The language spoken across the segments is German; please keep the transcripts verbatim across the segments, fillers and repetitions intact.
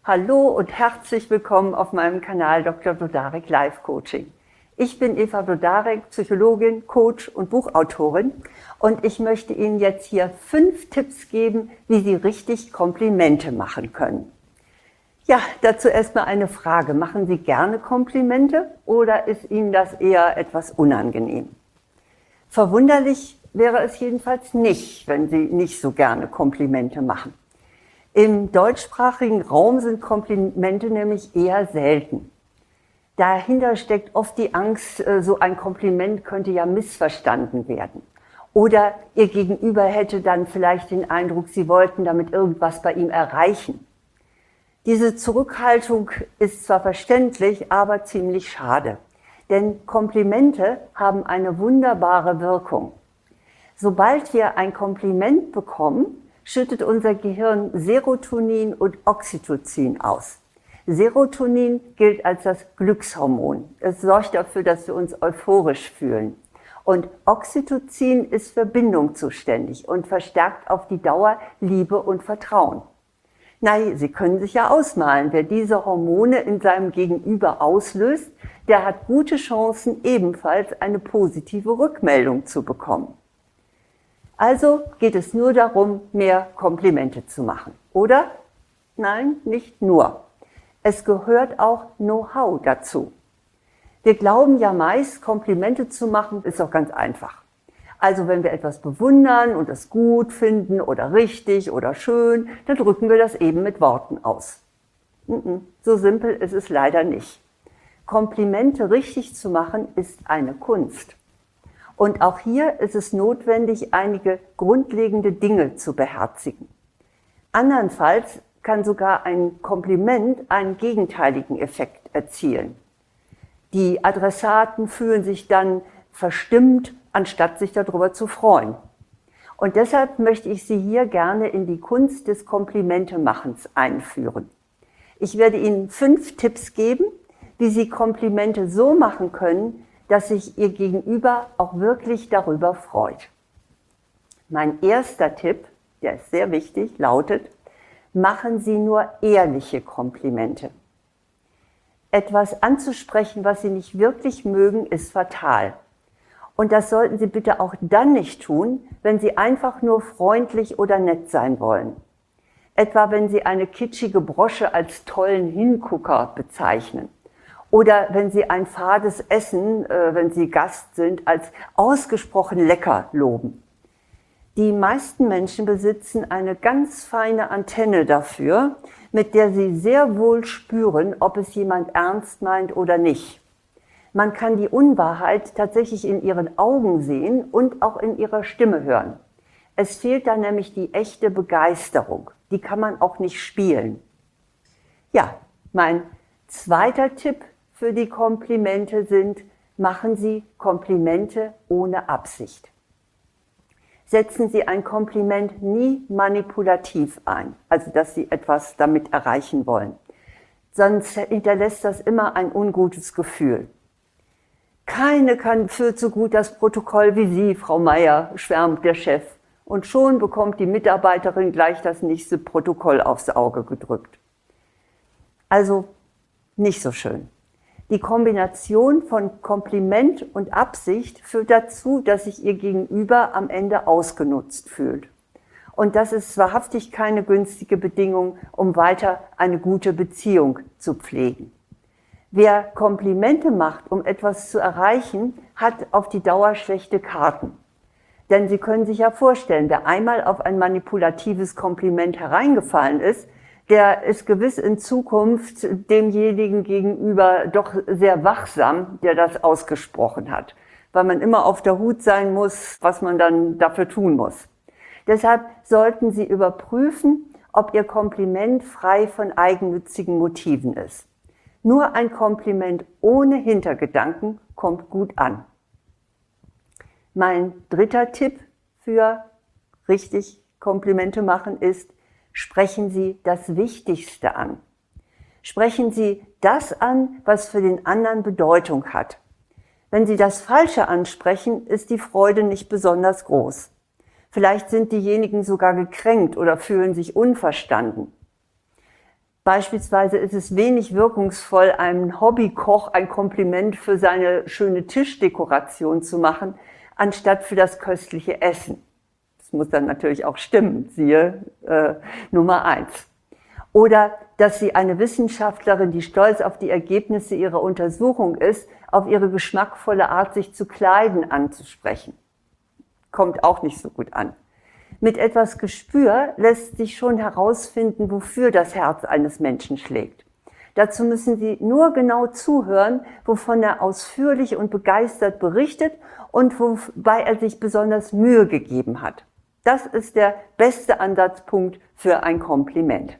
Hallo und herzlich willkommen auf meinem Kanal Doktor Wlodarek Life Coaching. Ich bin Eva Wlodarek, Psychologin, Coach und Buchautorin und ich möchte Ihnen jetzt hier fünf Tipps geben, wie Sie richtig Komplimente machen können. Ja, dazu erstmal eine Frage. Machen Sie gerne Komplimente oder ist Ihnen das eher etwas unangenehm? Verwunderlich wäre es jedenfalls nicht, wenn Sie nicht so gerne Komplimente machen. Im deutschsprachigen Raum sind Komplimente nämlich eher selten. Dahinter steckt oft die Angst, so ein Kompliment könnte ja missverstanden werden. Oder Ihr Gegenüber hätte dann vielleicht den Eindruck, Sie wollten damit irgendwas bei ihm erreichen. Diese Zurückhaltung ist zwar verständlich, aber ziemlich schade. Denn Komplimente haben eine wunderbare Wirkung. Sobald wir ein Kompliment bekommen, schüttet unser Gehirn Serotonin und Oxytocin aus. Serotonin gilt als das Glückshormon. Es sorgt dafür, dass wir uns euphorisch fühlen. Und Oxytocin ist für Bindung zuständig und verstärkt auf die Dauer Liebe und Vertrauen. Nein, Sie können sich ja ausmalen, wer diese Hormone in seinem Gegenüber auslöst, der hat gute Chancen, ebenfalls eine positive Rückmeldung zu bekommen. Also geht es nur darum, mehr Komplimente zu machen, oder? Nein, nicht nur. Es gehört auch Know-how dazu. Wir glauben ja meist, Komplimente zu machen, ist doch ganz einfach. Also wenn wir etwas bewundern und es gut finden oder richtig oder schön, dann drücken wir das eben mit Worten aus. So simpel ist es leider nicht. Komplimente richtig zu machen, ist eine Kunst. Und auch hier ist es notwendig, einige grundlegende Dinge zu beherzigen. Andernfalls kann sogar ein Kompliment einen gegenteiligen Effekt erzielen. Die Adressaten fühlen sich dann verstimmt, anstatt sich darüber zu freuen. Und deshalb möchte ich Sie hier gerne in die Kunst des Komplimentemachens einführen. Ich werde Ihnen fünf Tipps geben, wie Sie Komplimente so machen können, dass sich Ihr Gegenüber auch wirklich darüber freut. Mein erster Tipp, der ist sehr wichtig, lautet: Machen Sie nur ehrliche Komplimente. Etwas anzusprechen, was Sie nicht wirklich mögen, ist fatal. Und das sollten Sie bitte auch dann nicht tun, wenn Sie einfach nur freundlich oder nett sein wollen. Etwa wenn Sie eine kitschige Brosche als tollen Hingucker bezeichnen. Oder wenn Sie ein fades Essen, äh, wenn Sie Gast sind, als ausgesprochen lecker loben. Die meisten Menschen besitzen eine ganz feine Antenne dafür, mit der sie sehr wohl spüren, ob es jemand ernst meint oder nicht. Man kann die Unwahrheit tatsächlich in ihren Augen sehen und auch in ihrer Stimme hören. Es fehlt da nämlich die echte Begeisterung. Die kann man auch nicht spielen. Ja, mein zweiter Tipp für die Komplimente sind: Machen Sie Komplimente ohne Absicht. Setzen Sie ein Kompliment nie manipulativ ein, also dass Sie etwas damit erreichen wollen. Sonst hinterlässt das immer ein ungutes Gefühl. Keine kann führt so gut das Protokoll wie Sie, Frau Meier, schwärmt der Chef. Und schon bekommt die Mitarbeiterin gleich das nächste Protokoll aufs Auge gedrückt. Also nicht so schön. Die Kombination von Kompliment und Absicht führt dazu, dass sich Ihr Gegenüber am Ende ausgenutzt fühlt. Und das ist wahrhaftig keine günstige Bedingung, um weiter eine gute Beziehung zu pflegen. Wer Komplimente macht, um etwas zu erreichen, hat auf die Dauer schlechte Karten. Denn Sie können sich ja vorstellen, wer einmal auf ein manipulatives Kompliment hereingefallen ist, der ist gewiss in Zukunft demjenigen gegenüber doch sehr wachsam, der das ausgesprochen hat, weil man immer auf der Hut sein muss, was man dann dafür tun muss. Deshalb sollten Sie überprüfen, ob Ihr Kompliment frei von eigennützigen Motiven ist. Nur ein Kompliment ohne Hintergedanken kommt gut an. Mein dritter Tipp für richtig Komplimente machen ist: Sprechen Sie das Wichtigste an. Sprechen Sie das an, was für den anderen Bedeutung hat. Wenn Sie das Falsche ansprechen, ist die Freude nicht besonders groß. Vielleicht sind diejenigen sogar gekränkt oder fühlen sich unverstanden. Beispielsweise ist es wenig wirkungsvoll, einem Hobbykoch ein Kompliment für seine schöne Tischdekoration zu machen, anstatt für das köstliche Essen. Das muss dann natürlich auch stimmen, siehe äh, Nummer eins. Oder dass Sie eine Wissenschaftlerin, die stolz auf die Ergebnisse ihrer Untersuchung ist, auf ihre geschmackvolle Art, sich zu kleiden, anzusprechen. Kommt auch nicht so gut an. Mit etwas Gespür lässt sich schon herausfinden, wofür das Herz eines Menschen schlägt. Dazu müssen Sie nur genau zuhören, wovon er ausführlich und begeistert berichtet und wobei er sich besonders Mühe gegeben hat. Das ist der beste Ansatzpunkt für ein Kompliment.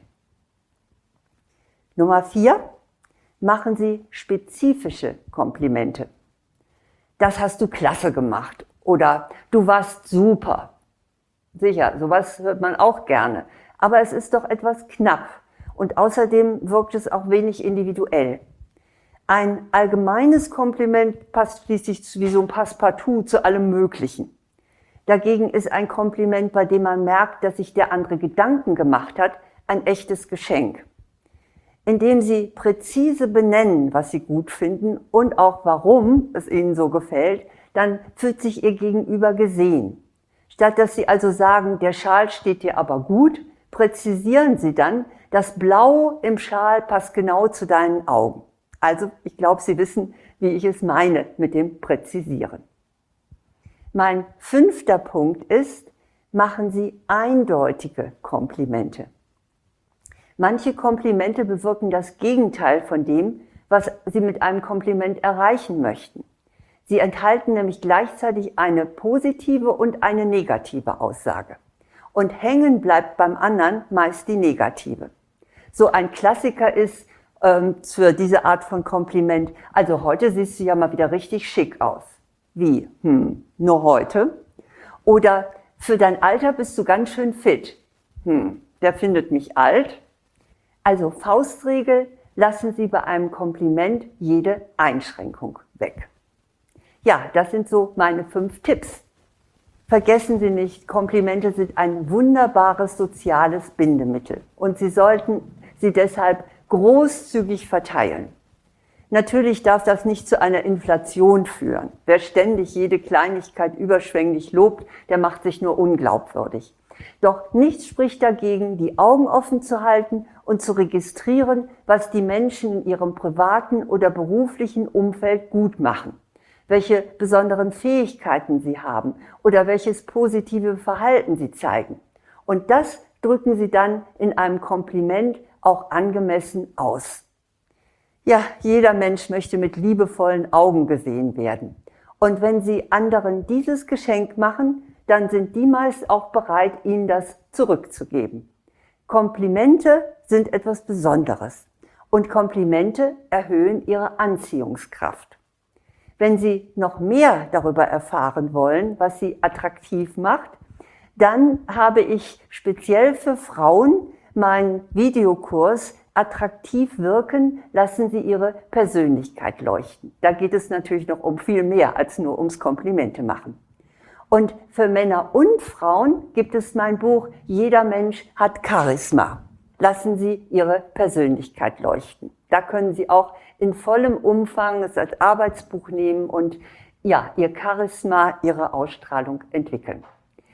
Nummer vier. Machen Sie spezifische Komplimente. Das hast du klasse gemacht oder du warst super. Sicher, sowas hört man auch gerne, aber es ist doch etwas knapp und außerdem wirkt es auch wenig individuell. Ein allgemeines Kompliment passt schließlich wie so ein Passepartout zu allem Möglichen. Dagegen ist ein Kompliment, bei dem man merkt, dass sich der andere Gedanken gemacht hat, ein echtes Geschenk. Indem Sie präzise benennen, was Sie gut finden und auch warum es Ihnen so gefällt, dann fühlt sich Ihr Gegenüber gesehen. Statt dass Sie also sagen, der Schal steht dir aber gut, präzisieren Sie dann, das Blau im Schal passt genau zu deinen Augen. Also, ich glaube, Sie wissen, wie ich es meine mit dem Präzisieren. Mein fünfter Punkt ist, machen Sie eindeutige Komplimente. Manche Komplimente bewirken das Gegenteil von dem, was Sie mit einem Kompliment erreichen möchten. Sie enthalten nämlich gleichzeitig eine positive und eine negative Aussage. Und hängen bleibt beim anderen meist die negative. So ein Klassiker ist ähm, für diese Art von Kompliment, also heute siehst du ja mal wieder richtig schick aus. Wie? Hm, nur heute? Oder für dein Alter bist du ganz schön fit. Hm, der findet mich alt. Also Faustregel, lassen Sie bei einem Kompliment jede Einschränkung weg. Ja, das sind so meine fünf Tipps. Vergessen Sie nicht, Komplimente sind ein wunderbares soziales Bindemittel und Sie sollten sie deshalb großzügig verteilen. Natürlich darf das nicht zu einer Inflation führen. Wer ständig jede Kleinigkeit überschwänglich lobt, der macht sich nur unglaubwürdig. Doch nichts spricht dagegen, die Augen offen zu halten und zu registrieren, was die Menschen in ihrem privaten oder beruflichen Umfeld gut machen, welche besonderen Fähigkeiten sie haben oder welches positive Verhalten sie zeigen. Und das drücken sie dann in einem Kompliment auch angemessen aus. Ja, jeder Mensch möchte mit liebevollen Augen gesehen werden. Und wenn Sie anderen dieses Geschenk machen, dann sind die meist auch bereit, Ihnen das zurückzugeben. Komplimente sind etwas Besonderes und Komplimente erhöhen Ihre Anziehungskraft. Wenn Sie noch mehr darüber erfahren wollen, was Sie attraktiv macht, dann habe ich speziell für Frauen meinen Videokurs Attraktiv wirken, lassen Sie Ihre Persönlichkeit leuchten. Da geht es natürlich noch um viel mehr als nur ums Komplimente machen. Und für Männer und Frauen gibt es mein Buch Jeder Mensch hat Charisma. Lassen Sie Ihre Persönlichkeit leuchten. Da können Sie auch in vollem Umfang es als Arbeitsbuch nehmen und ja, Ihr Charisma, Ihre Ausstrahlung entwickeln.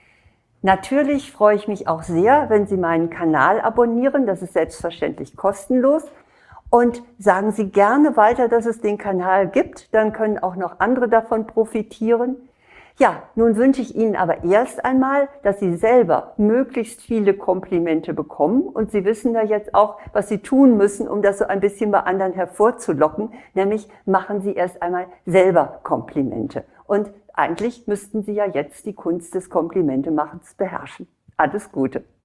Natürlich freue ich mich auch sehr, wenn Sie meinen Kanal abonnieren. Das ist selbstverständlich kostenlos. Und sagen Sie gerne weiter, dass es den Kanal gibt. Dann können auch noch andere davon profitieren. Ja, nun wünsche ich Ihnen aber erst einmal, dass Sie selber möglichst viele Komplimente bekommen. Und Sie wissen da jetzt auch, was Sie tun müssen, um das so ein bisschen bei anderen hervorzulocken. Nämlich machen Sie erst einmal selber Komplimente. Und eigentlich müssten Sie ja jetzt die Kunst des Komplimentemachens beherrschen. Alles Gute!